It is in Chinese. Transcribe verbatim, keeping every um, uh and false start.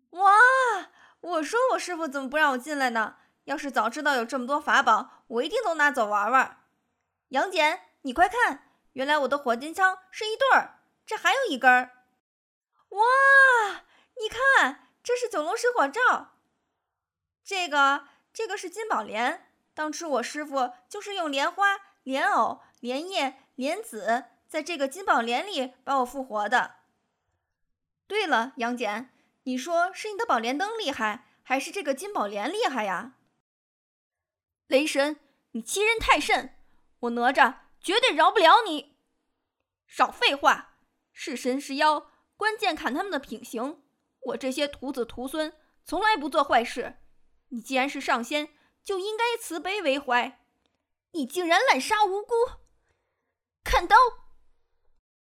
哇，我说我师傅怎么不让我进来呢？要是早知道有这么多法宝，我一定都拿走玩玩。杨戬，你快看，原来我的火箭枪是一对儿，这还有一根儿。哇，你看，这是九龙神火罩。这个，这个是金宝莲。当初我师傅就是用莲花、莲藕、莲叶、莲子，在这个金宝莲里把我复活的。对了，杨戬，你说是你的宝莲灯厉害，还是这个金宝莲厉害呀？ 雷神，你欺人太甚，我哪吒绝对饶不了你！少废话，是神是妖，关键看他们的品行。我这些徒子徒孙从来不做坏事，你既然是上仙，就应该慈悲为怀。你竟然滥杀无辜！看刀！